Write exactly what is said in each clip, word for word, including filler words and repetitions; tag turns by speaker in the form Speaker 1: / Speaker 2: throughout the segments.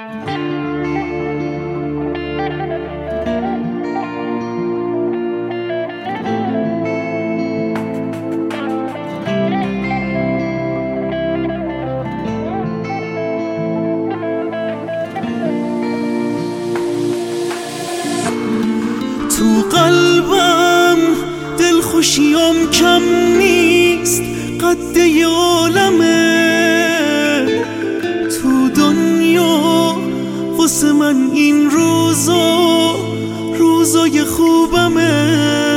Speaker 1: تو قلبم دلخوشیم کم نیست، قد یه عالمه تو دنیا واسه من. این روزا روزای خوبمه،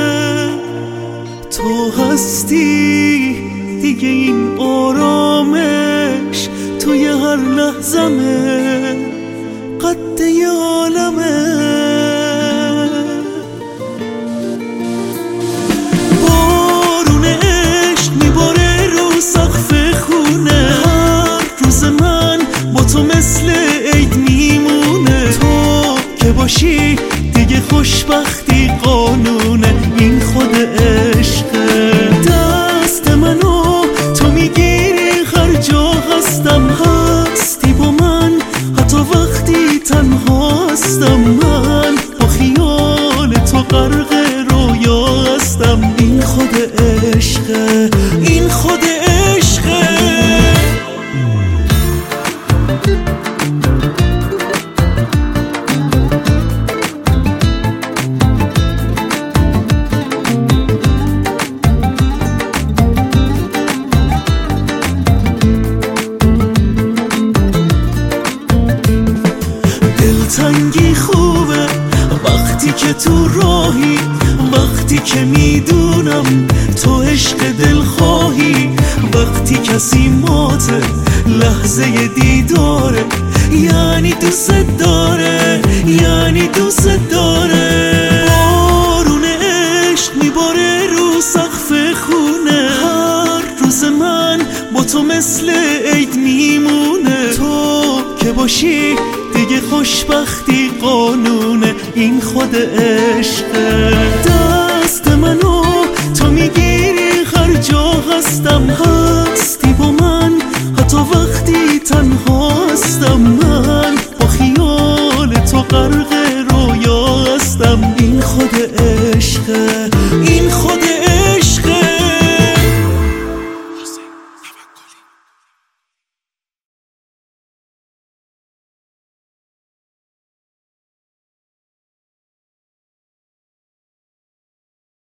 Speaker 1: تو هستی دیگه، این آرامش توی هر لحظمه، قد یه عالمه. تو مثل عید میمونه، تو که باشی دیگه خوشبختی قانونه، این خود عشقه. دست منو تو میگیری هر جا هستم، هستی با من حتی وقتی تنها هستم. من با خیال تو غرق رویا هستم، این خود عشقه، این خود عشقه. دلتنگی خوبه وقتی که تو راهی، وقتی که میدونم تو عشق دل خواهی، وقتی کسی ماته لحظه دیداره، یعنی دوست داره، یعنی دوست داره. بارون عشق میباره رو سقف خونه، هر روز من با تو مثل عید میمونه، تو که باشی دیگه خوشبختی قانونه، این خود عشقه. دست منو تو میگیری هر جا هستم،